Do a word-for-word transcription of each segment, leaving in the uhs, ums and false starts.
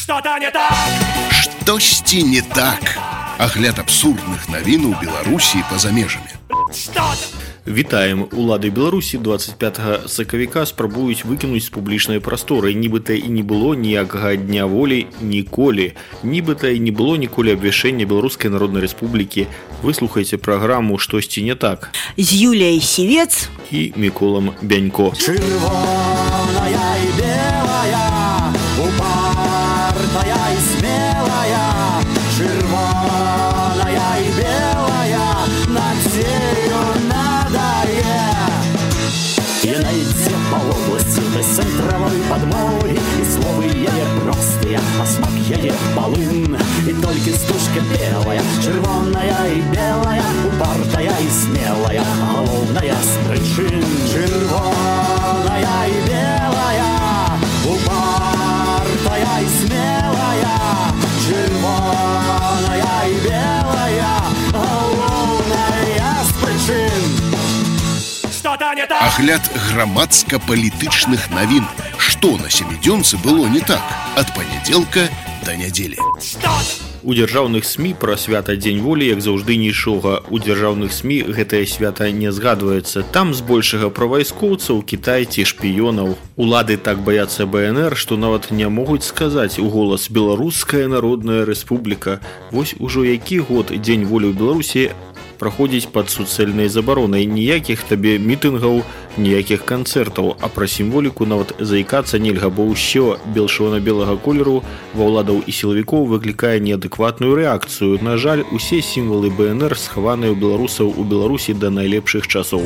Что-то не так! Штосьці не так. Агляд абсурдных навін у Беларусі і па-за межамі. Вітаем! Улады Беларусі двадцать пятага сакавіка спрабуюць выкінуць з публічнай прасторы. Нібыта і не было ніякага дня волі ніколі. Нібыта і не было ніколі абвяшчэння Беларускай Народнай Рэспублікі. Выслухайце праграму «Штосьці не так» з Юліяй Сівец і Міколам Бянько. Чырвоная і белая, упартая і смелая, чырвоная і белая, над всею надае. Яна ідзе па вобласці да цэнтравой падмогі, і словы яе простыя, а смак яе балын. І толькі стужка белая, чырвоная і белая, упартая і смелая, галоўная з прычын. Чырвоная і белая, упартая і смелая, чырвоная і белая, галоўная з прычын. Что-то не так! Агляд грамадска-палітычных навін. Што на сямідзёнцы было не так ад панядзелка да нядзелі. У дзяржаўных СМІ пра свята Дзень волі, як заўжды, нічога. У дзяржаўных СМІ гэтае свята не згадваецца. Там збольшага пра вайскоўцаў, Кітай ці шпіёнаў. Улады так баяцца БНР, што нават не могуць сказаць у голас «Беларуская Народная Рэспубліка». Вось ужо які год Дзень волі ў Беларусі праходзіць пад суцэльнай забаронай. Ніякіх табе мітынгаў, ніякіх канцэртаў, а пра сімволіку нават заікацца нельга, бо ўсё белшовна-белага колеру ва ўладаў і сілавікоў выклікае неадэкватную рэакцыю. На жаль, усе сімвалы БНР схаваныя ў беларусаў у Беларусі да найлепшых часоў.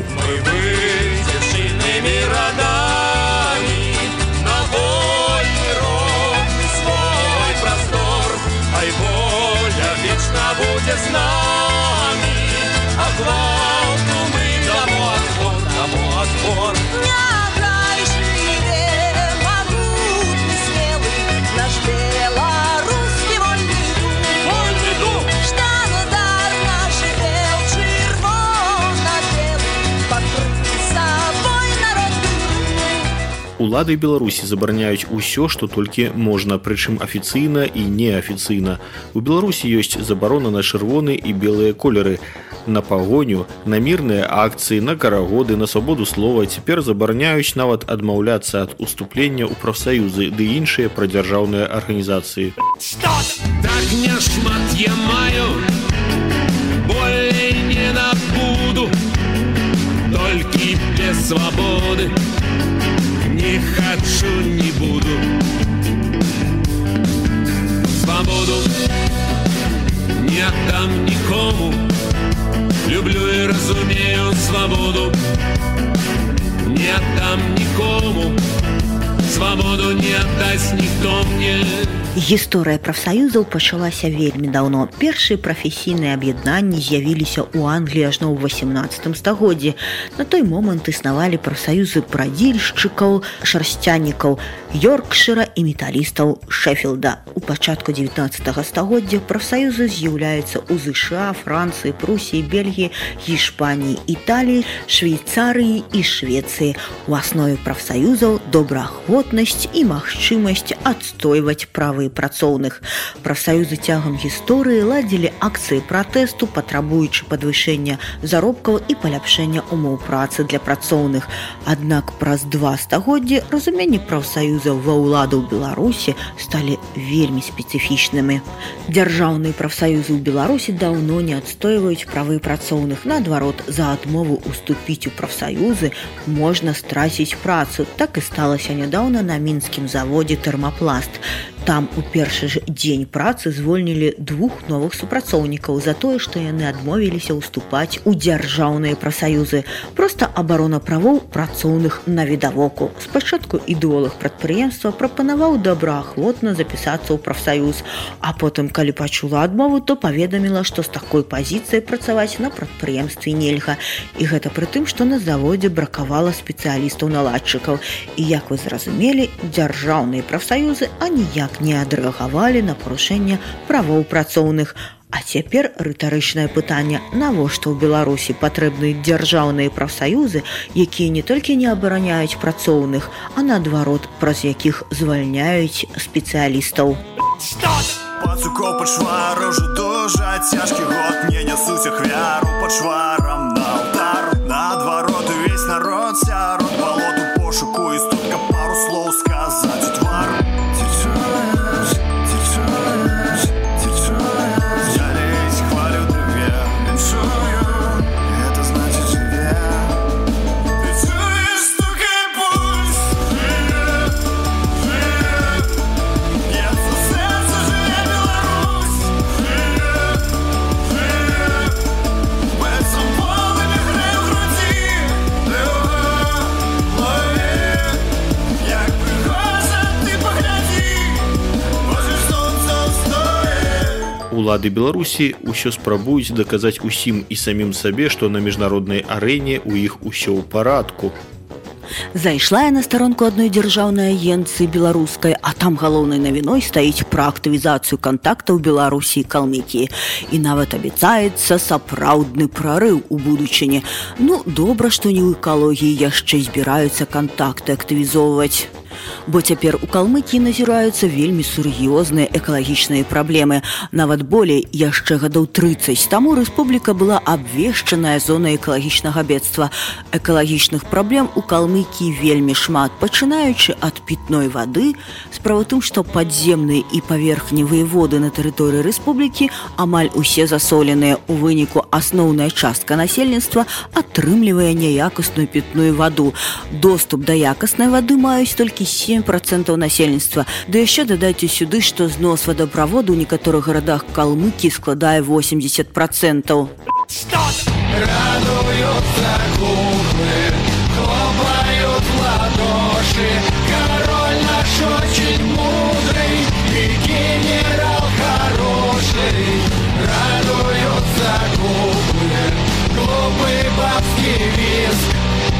Улады Беларусі забараняюць усё, што толькі можна, прычым афіцыйна і неафіцыйна. У Беларусі ёсць забарона на чырвоны і белыя колеры, на пагоню, на мірныя акцыі, на карагоды, на свабоду слова. Цяпер забараняюць нават адмаўляцца ад уступлення ў прафсаюзы ды іншыя прадзяржаўныя арганізацыі. Так няшмат я маю, болей не набуду, толькі без свабоды не хочу, не буду. Свободу не отдам никому. Люблю и разумею свободу. Не отдам никому. Свободу не отдаст никто мне. Гісторыя прафсаюзаў пачалася вельмі даўно. Першыя прафесійныя аб'яднанні з'явіліся ў Англіі ажно ў васемнаццатым стагоддзі. На той момант існавалі прафсаюзы прадзільшчыкаў, шарсцянікаў Йоркшыра і металістаў Шэфілда. У пачатку дзевятнаццатага стагоддзя прафсаюзы з'яўляюцца ў ЗША, Францыі, Прусіі, Бельгіі, Гішпаніі, Італіі, Швейцарыі і Швецыі. У аснове прафсаюзаў добраахвотнасць і магчымасць адстойваць правы працоўных. Прафсаюзы цягам гісторыі ладзілі акцыі пратэсту, патрабуючы падвышэння заробкаў і паляпшэння умоў працы для працоўных. Аднак праз два стагоддзі разуменні прафсаюзаў ва ўладаў Беларусі сталі вельмі спецыфічнымі. Дзяржаўныя прафсаюзы ў Беларусі даўно не адстойваюць правы працоўных. Наадварот, за адмову уступіць у прафсаюзы можна страціць працу. Так і сталася нядаўна на мінскім заводзе «Тэрмапласт». Там у першы ж дзень працы звольнілі двух новых супрацоўнікаў за тое, што яны адмовіліся ўступаць у дзяржаўныя прафсаюзы. Проста абарона правоў працоўных навідавоку. Спачатку ідэолаг прадпрыемства прапанаваў добраахвотна запісацца ў прафсаюз, а потым, калі пачула адмову, то паведаміла, што з такой пазіцыяй працаваць на прадпрыемстве нельга. І гэта пры тым, што на заводзе бракавала спецыялістаў-наладчыкаў. І, як вы зразумелі, дзяржаўныя прафсаюзы аніяк не адрэагавалі на парушэнне правоў працоўных. А цяпер рытарычнае пытанне, навошта ў Беларусі патрэбны дзяржаўныя прафсаюзы, якія не толькі не абараняюць працоўных, а наадварот, праз якіх звальняюць спецыялістаў. Пацукоў пачвар ужо дужа цяжкі год, не нясуць ахвяру пачварам на алтар. Наадварот увесь народ сярод балоту пошуку, і стутка пару слоў сказаць у твар. Ці чуеш, ці чуеш, ці чуеш, я лезь хвалю тыве, віншую, гэта значыць жыве. Ты чуеш, стукае пульс, жыве, жыве, б'ецца сэрца, жыве Беларусь, жыве, жыве, бэцам полымя грэ ў грудзі, лёга, лові, як прыгожа ты паглядзі, можаш сонца ўстоіць. Улады Беларусі ўсё спрабуюць даказаць усім і самім сабе, што на міжнароднай арэне ў іх усё ў парадку. Зайшла я на старонку адной дзяржаўнай агенцыі беларускай, а там галоўнай навіной стаіць пра актывізацыю кантактаў Беларусі і Калмыкіі. І нават абяцаецца сапраўдны прарыў у будучыні. Ну, добра, што не ў экалогіі яшчэ збіраюцца кантакты актывізоўваць. Бо цяпер у Калмыкіі назіраюцца вельмі сур'ёзныя экалагічныя праблемы. Нават болей, яшчэ гадоў трыццаць таму рэспубліка была абвешчаная зонай экалагічнага бедства. Экалагічных праблем у Калмыкіі вельмі шмат, пачынаючы ад пітной вады. Справа ў тым, што падземныя і паверхневыя воды на тэрыторыі рэспублікі амаль усе засоленыя. У выніку асноўная частка насельніцтва атрымлівае няякасную пітную ваду. Доступ да якаснай вады маюць толькі сем процентаў насельніцтва. Да яшчэ дадайце сюды, што знос вадаправоду ў некаторых гарадах Калмыкіі складае восемьдесят процентаў. Радуются куклы, хлопают в ладоши. Король наш очень мудрый и генерал хороший. Радуются куклы, глупый бабский визг.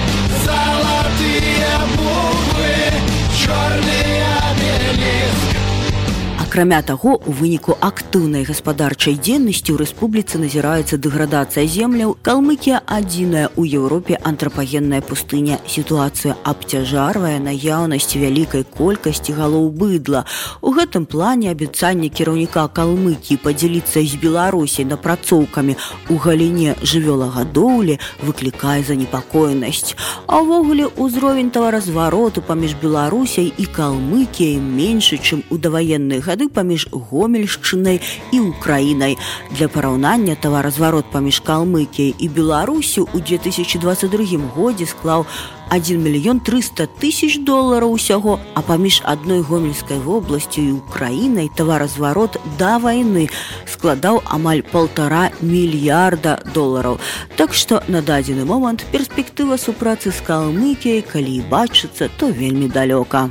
Золотые буквы, черный обелиск. Акрамя таго, у выніку актыўнай гаспадарчай дзейнасці ў рэспубліцы назіраецца дэградацыя земляў. Калмыкія адзіная ў Еўропе антрапагенная пустыня. Сітуацыя абцяжарвае наяўнасць вялікай колькасці галоў быдла. У гэтым плане абяцанне кіраўніка Калмыкіі падзяліцца з Беларусяй напрацоўкамі ў галіне жывёлагадоўлі выклікае занепакоенасць. А ўвогуле ўзровень таваразвароту паміж Беларусяй і Калмыкіяй меншы, чым у даваенныя гады паміж Гомельшчынай і Украінай. Для параўнання таваразварот паміж Калмыкіяй і Беларусю ў две тысячи двадцать другім годзе склаў один мільён трыста тысяч долараў усяго, а паміж адной Гомельскай вобласцю і Украінай таваразварот да вайны складаў амаль полтора мільярда долараў. Так што на дадзены момант перспектыва супрацы з Калмыкіяй, калі бачыцца, то вельмі далёка.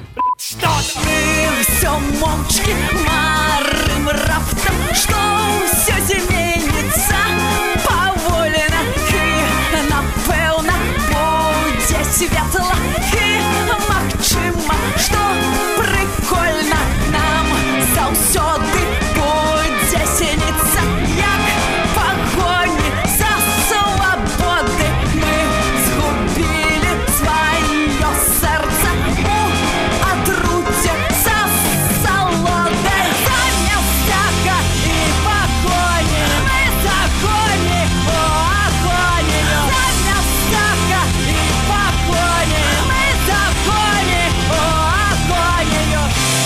Мы все молчки марым раптом, что все зменится поволено. И напэўна будзе светла, и магчыма, што прикольно нам заўсёды будзе сениться, як пагоні за свободы. Мы згубили сваё сэрца у атруце за салоны. Замест тяга і пагоні мы загоні у агоні. Замест тяга і пагоні мы загоні у агоні.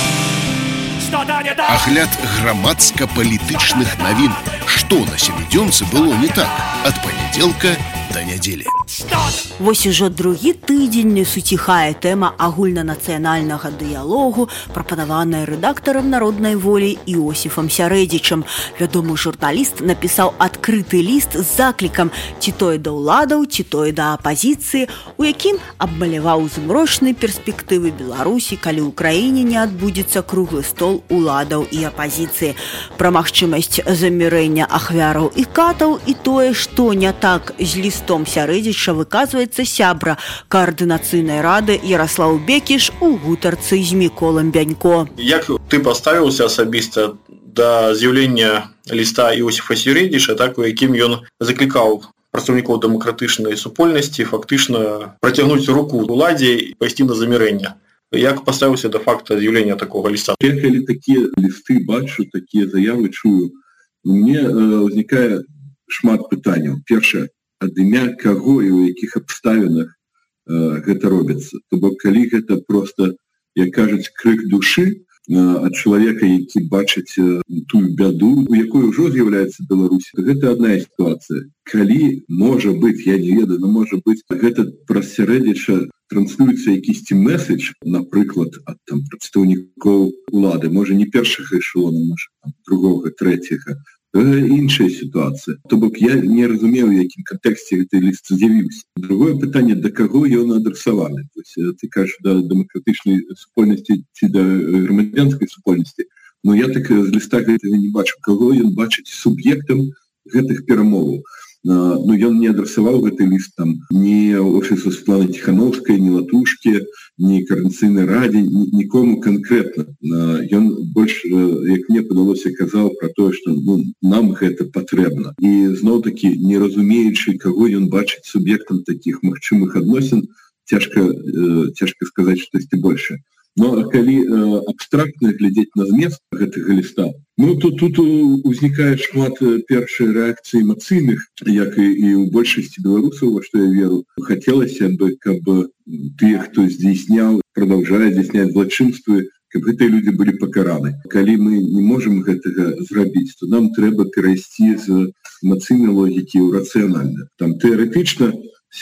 Что-то не так. Агляд грамадска-палітычных навін. Што на сямідзёнцы было не так? Ад панядзелка да нядзелі. Вось ужо другі тыдзень не суціхае тэма агульнанацыянальнага дыялогу, прапанаваная рэдактарам народнай волі Іосіфам Сярэдзічам. Вядомы журналіст напісаў адкрыты ліст з заклікам ці тое да ўладаў, ці тое да апазіцыі, у якім абмаляваў змрочныя перспектывы Беларусі, калі ў краіне не адбудзецца круглы стол уладаў і апазіцыі. Пра магчымасць замірэння ахвяраў і катаў і тое, што не так з лістом Сярэдзіча, выказваецца сябра каардынацыйнай рады Яраслаў Бекіш у гутарцы з Міколам Бянько. Як ты паставіўся асабіста да з'яўлення ліста Іосіфа Сярэдзіча, так у якім ён заклікаў прадстаўнікоў дэмакратычнай супольнасці фактычна працягнуць руку ўладзе і пайсці на замірэнне? Як паставіўся да факта з'яўлення такога ліста? Я калі такія лісты бачу, такія заявы чую, мне ўзнікае шмат пытанняў. Першае, ад імя каго і ў якіх абставінах гэта робіцца. То бок, калі гэта проста, як кажуць, крык душы ад чалавека, які бачыць тую бяду, у якой ужо з'яўляецца Беларусь, гэта адна сітуацыя. Калі, можа быць, я не ведаю, но можа быць, гэта праз сярэдзіча транслюецца якісьці месседж, напрыклад, ад там прадстаўнікоў улады, можа не першага эшелона, можа там, другога, трэцяга, іншая сітуацыя. То бок я не разумею, у якім кантэксце гэты ліст з'явіўся. Другое пытанне, да каго ён адрасаваны. Ты кажаш, да дэмакратычнай супольнасці ці да грамадзянскай супольнасці. Но я так з ліста гэтага не бачу. Каго ён бачыць суб'ектам гэтых перамоваў. Ну, ён не адрасаваў гэты ліст там ні офісу Светланы Тихановскай, ні Латушкі, ні Координацыйнай радзе, нікому канкрэтна. Ён больш, як мне падалося, казаў пра тое, што ну, нам гэта патрэбна. І зноў-такі, не разумеючы, каго ён бачыць суб'ектам такіх магчымых адносін, цяжка, цяжка сказаць штосьці большае. Но калі э, абстрактна глядзець на змест гэтага ліста, ну то тут узнікае шмат першай рэакцыі эмацыйных, як і, і ў большасці беларусаў, во што я веру. Хацелася бы, каб тыя, хто здзейсняў, прадаўжае здзейсняць злачынствы, каб гэтыя людзі былі пакараны. Калі мы не можам гэтага зрабіць, то нам трэба перайсці з эмацыйнай логікі ў рацыянальна. Там тэарэтычна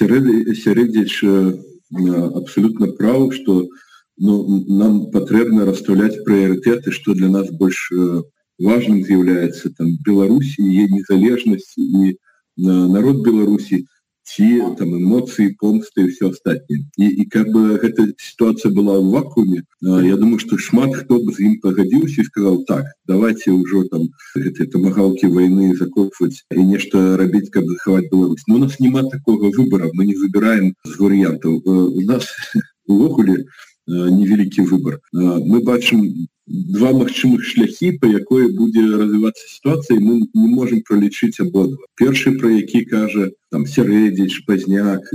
сярэдзіч абсалютна праў, што ну, нам патрэбна расстаўляць прыярытэты, што для нас больш э, важным з'яўляецца там Беларусь і яе незалежнасць і э, народ Беларусі, ці там эмоцыі, помсты і ўсё астатняе. І, і каб гэта сітуацыя была ў вакууме, э, я думаю, што шмат хто б з ім пагадзіўся і сказаў, так, давайте ўжо там гэтыя тамагаўкі вайны закопваць і нешта рабіць, каб захаваць Беларусь. Но у нас няма такога выбара, мы не выбіраем з варыянтаў. Э, у нас увогуле невялікі выбор. Мы бачым два магчымых шляхі, па якой будзе развівацца сітуацыя, і мы не можам пралічыць абодва. Першы, пра які кажа там Сярэдзіч, Пазняк,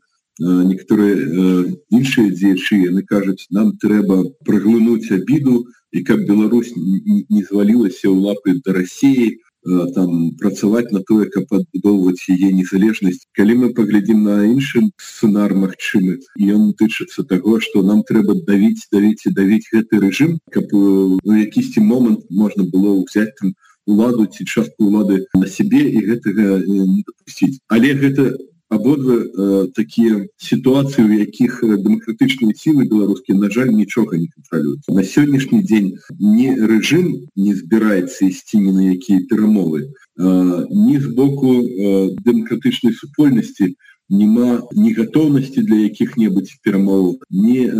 некаторыя іншыя дзеячы, яны кажуць, нам трэба праглынуць абіду, і каб Беларусь не звалілася ў лапы да Расіі, там працаваць на тое, каб адбудоўваць яе незалежнасць. Калі мы паглядзім на іншы сцэнар магчымы, ён тычыцца таго, што нам трэба давіць, давіць і давіць гэты рэжым, каб у якісьці момант можна было ўзяць там уладу ці частку улады на сябе і гэтага не дапусціць. Але гэта абодва э, такія сітуацыі, у якіх дэмакратычныя сілы беларускія, на жаль, нічога не кантралююць. На сённяшні дзень ні рэжым не збіраецца ісці ні на якія перамовы, э, ні з боку э, дэмакратычнай супольнасці няма ні гатоўнасці для якіх-небудзь перамоваў, ні э,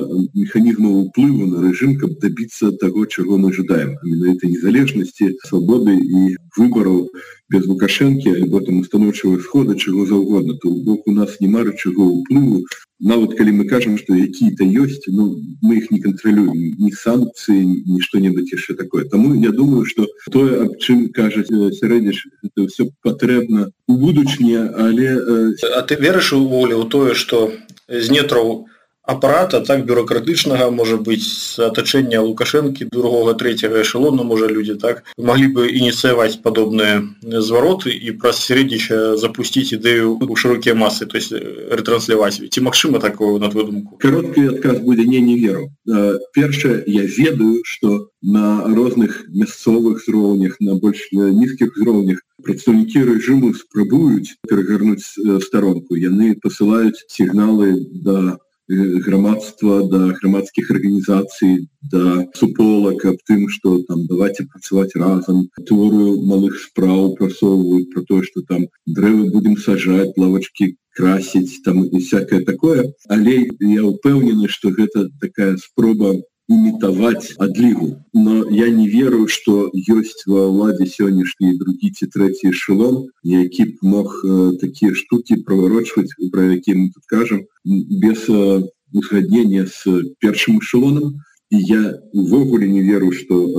механізмаў уплыву на рэжым, каб дабіцца таго, чаго мы жадаем. А менавіта незалежнасці, свабоды і выбараў без Лукашэнкі, альбо там устаноўчага схода, чаго заўгодна. То бок у нас няма рычагоў уплыву. Нават калі мы кажам, што якія-то ёсць, ну, мы іх не кантралюем, ні санкцыі, ні што-небудзь яшчэ такое. Таму я думаю, што тое, аб чым кажа Сярэдзіч, гэта ўсё патрэбна у будучыні, але... А ты верыш увогуле ў тое, што з нетраў апарата так бюрократычнага, можа быць, з атачэння Лукашэнкі другога, трэцяга эшелона, можа, людзі так маглі бы ініцыяваць падобныя звароты і праз Сярэдзіча запусціць ідэю ў шырокія масы, то есть ретрансляваць. Ці магчыма такое, на твою думку? Кароткі адказ будзе не, не веру. Першае, я ведаю, што на розных мясцовых зроўнях, на больш нізкіх зроўнях прадстаўнікі рэжыму спрабуюць перагарнуць старонку. Яны пасылаюць сігналы да грамадства, да грамадскіх арганізацый, да суполак аб тым, што там давайте працаваць разам, тэорыю малых спраў прасоўваюць пра тое, што там дрэвы будзем сажаць, лавачкі красіць, там і всякае такое. Але я ўпэўнены, што гэта такая спроба імітаваць адлігу. Но я не веру, што ёсць ва ўладзе сённяшні другі ці трэці эшелон, які б мог э, такія штукі праварочваць, пра які мы тут кажам, без э, узгаднення з першым эшелонам. І я увогуле не веру, што э,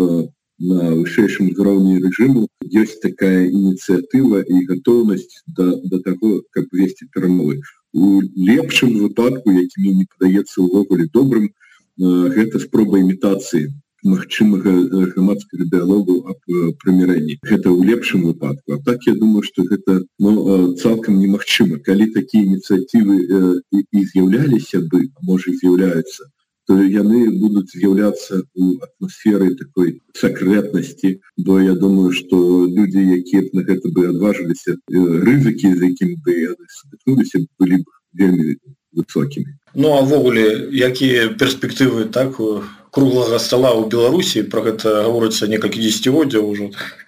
на вышэйшым узроўні рэжыму ёсць такая ініцыятыва і гатоўнасць да, да таго, каб весці перамовы. У лепшым выпадку, які мне не падаецца увогуле добрым, гэта спроба імітацыі магчымага грамадскага дыялогу аб прымірэнні. Гэта ў лепшым выпадку. А так я думаю, што гэта ну, цалкам немагчыма. Калі такія ініцыятывы і з'яўляліся бы, а можа і з'яўляюцца, то яны будуць з'яўляцца ў атмасферы такой сакрэтнасці, бо я думаю, што людзі, якія б на гэта бы адважыліся, рызыкі, з якімі бы яны сутыкнуліся, былі б вельмі высокімі. Ну а ввогуле, якія перспектывы так круглага стола ў Беларусі, про гэта гаворыцца некалькі дзесяцігоддзяў ужо,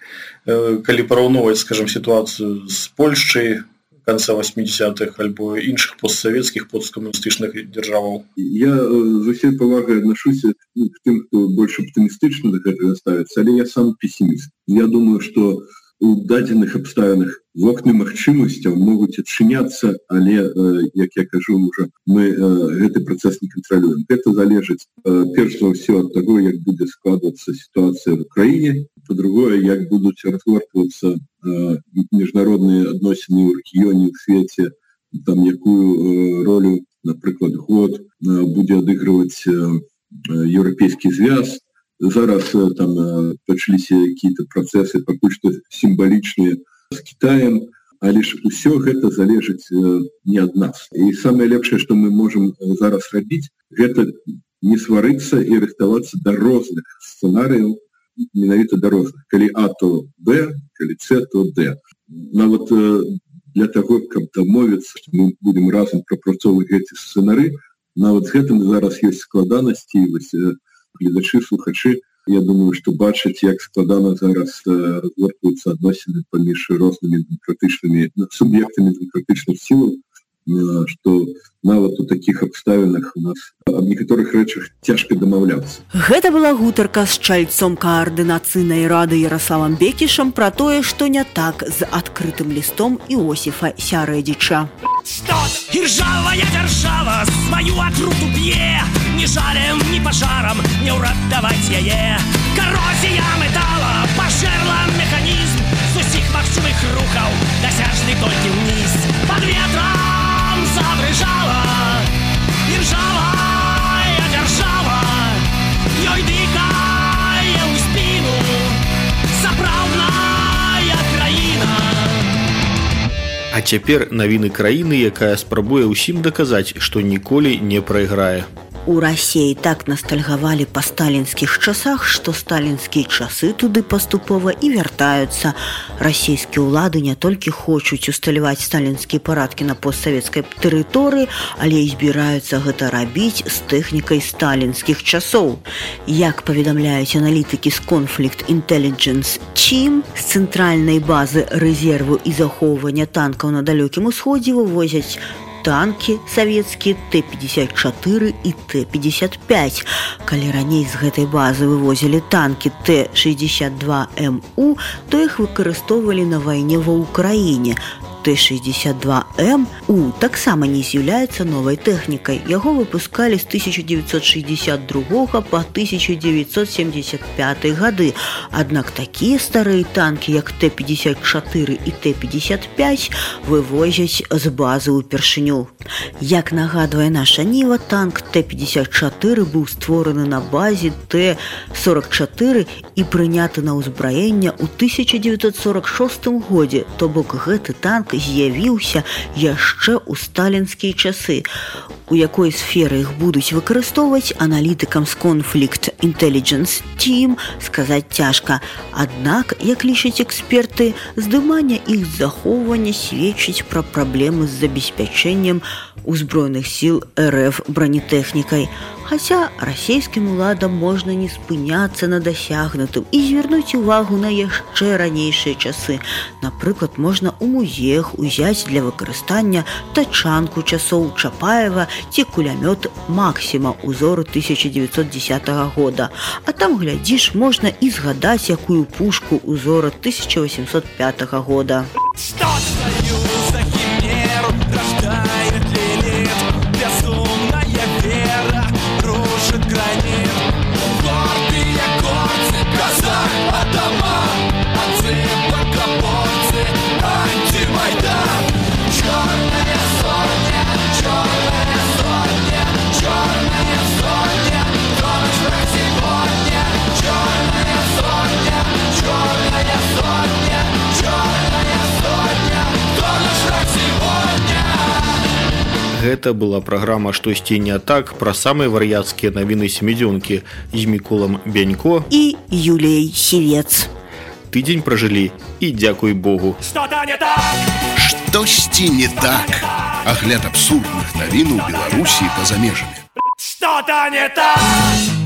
калі параўноўваць, скажем, сітуацыю з Польшчай конца восьмидесятых альбо іншых постсавецкіх, посткамуністычных дзяржаваў? Я з усей павагай аднашуся к тым, хто больш аптымістычна да гэтага ставіцца, але я сам песіміст. Я думаю, што у дадзеных абставінах вокны магчымасцяў могуць адчыняцца, але, як я кажу, ўжо мы гэты працэс не кантралюем. Гэта залежыць перш за ўсё ад таго, як будзе складвацца сітуацыя в Украіне, па-другое, як будуць разгортвацца міжнародныя адносіны ў рэгіёне, ў свеце, там якую ролю, напрыклад, год будзе адыгрываць еўрапейскі звяз. Зараз там пачаліся какие-то працэсы пакуль што сімвалічныя з Кітаем, але ж усё гэта залежыць не ад нас. І самае лепшае, што мы можам зараз рабіць, гэта не сварыцца і рыхтавацца да розных сцэнарыяў, менавіта да розных. Калі А, то Б, калі С, то Д. Нават для таго, каб дамовіцца, што мы будзем разам прапрацоўваць гэты сцэнары, нават з гэтым зараз ёсць складанасці, вось гледачы, слухачы, я думаю, што бачаць, як складана зараз разгортваюцца адносіны паміж рознымі дэмакратычнымі суб'ектамі дэмакратычных сілаў, што нават у такіх абставінах у нас аб некаторых рэчах цяжка дамаўляцца. Гэта была гутарка з чальцом каардынацыйнай рады Ярославам Бекішам пра тое, што не так з адкрытым лістом Іосіфа Сярэдзіча. Что іржавая дзяржава сваю атруту п'е, ні жалем, ні пажарам не ўратаваць яе. Карозія метала пажэрла механізм з усіх магчымых рухаў, дасяжны толькі ўніз. Пад ветрам забрыжала іржавая дзяржава, ёй дыхае ў спіну сапраўдная краіна. А цяпер навіны краіны, якая спрабуе ўсім даказаць, што ніколі не прайграе. У Расіі так настальгавалі па сталінскіх часах, што сталінскія часы туды паступова і вяртаюцца. Расійскія ўлады не толькі хочуць усталяваць сталінскія парадкі на постсавецкай тэрыторыі, але і збіраюцца гэта рабіць з тэхнікай сталінскіх часоў. Як паведамляюць аналітыкі з Conflict Intelligence Team, з цэнтральнай базы рэзерву і захоўвання танкаў на далёкім усходзе вывозяць танкі савецкія Т пятьдесят четыре і Т пятьдесят пять. Калі раней з гэтай базы вывозілі танкі Т шестьдесят два М У, то іх выкарыстоўвалі на вайне ва Ўкраіне. Т шестьдесят два М У таксама не з'яўляецца новай тэхнікай. Яго выпускалі з тысяча девятьсот шестьдесят другога па тысяча девятьсот семьдесят пятый гады. Аднак такія старыя танкі, як Т пятьдесят четыре і Т пятьдесят пять, вывозяць з базы ўпершыню. Як нагадвае наша Ніва, танк Т пятьдесят четыре быў створаны на базе Т сорок четыре і прыняты на ўзбраенне ў тысяча девятьсот сорок шостым годзе, то бок гэты танк з'явіўся яшчэ ў сталінскія часы. У якой сферы іх будуць выкарыстоўваць, аналітыкам з Conflict Intelligence Team сказаць цяжка. Аднак, як лічаць эксперты, здыманне іх захоўвання сведчыць пра праблемы з забеспячэннем узброеных сіл Р Ф бронетэхнікай. Хаця расійскім уладам можна не спыняцца на дасягнутым і звярнуць увагу на яшчэ ранейшыя часы. Напрыклад, можна ў музеях узяць для выкарыстання тачанку часоў Чапаева ці кулямёт Максіма узору тысяча девятьсот десятого года. А там, глядзіш, можна і згадаць якую пушку узора тысяча восемьсот пятого года. Что союз за химеру рождает лилит, безумная вера рушит гранит. Гордые горцы, казах, атаман, отцы, богоборцы, антимайдан. Черная сотня, черная сотня, черная сотня Гэта была праграма «Штосьці не так» пра самыя вар'яцкія навіны сямідзёнкі з Міколам Бянько і Юліяй Сівец. Тыдзень пражылі і дзякуй Богу. Что-то не так! Штосьці не так. Агляд абсурдных навін у Беларусі і па-за межамі. Что-то не так!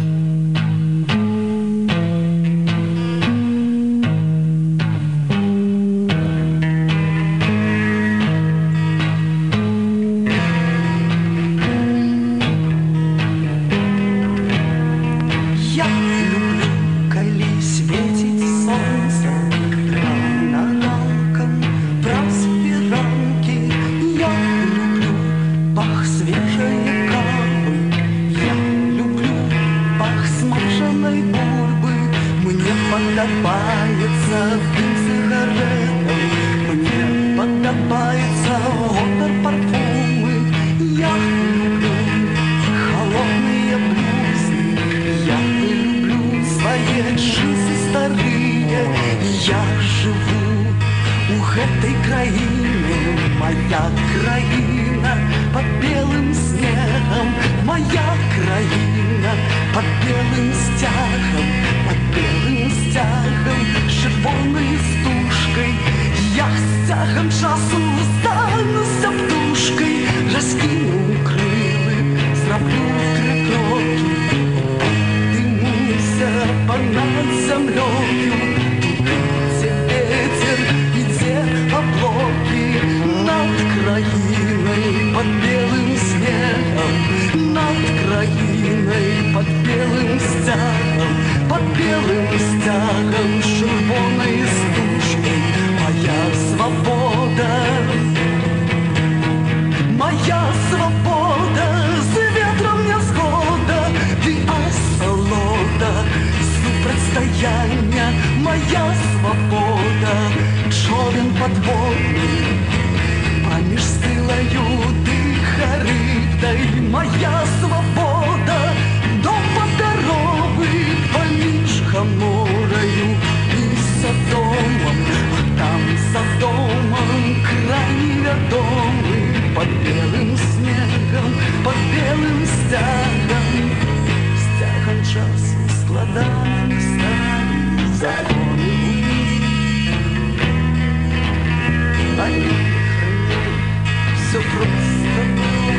Подобается дым сигаретам, мне подобается отор парфумы. Я люблю холодные блюзы, я люблю свои джинсы старые. Я живу у этой краины, моя краина под белым снегом, моя краина под белым стягом, под белым стягом, червоной стужкой. Я стягом часу стануся птушкой, раскину крылы, зроблю три кроки, поднимуся понад землею. Где ветер, где облаки, над краиной под белым снегом, над краиной под белым стягом, под белым стягом, червоной стужкой. Моя свобода, моя свобода, с ветром не згода, и асолода, супротстояння. Моя свобода, човен подводный, поміж стилою диха рибой. Моя свобода, дом подоровый, поміж Гоморою и Содомом. А там за домом край неведомый, под белым снегом, под белым стягом, стягом часу складами стали законы. Они хранили все просто было.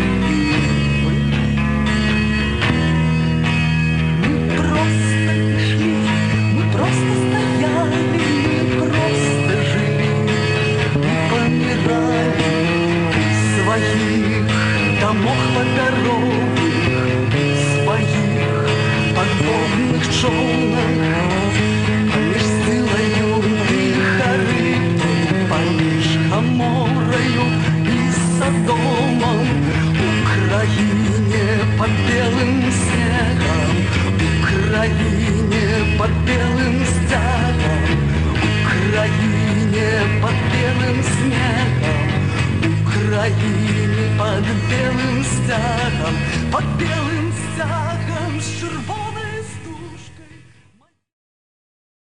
Мы просто шли, мы просто стояли, мы просто жили, мы помирали в своих домах подоровых, своих подводных челнах, поміж стилою тиха рибой, поміж Гоморою и Содомом. Украине под белым снегом, Украине под белым стягом, Украине под белым снегом, Украине под белым стягом, под белым стягом с червоным.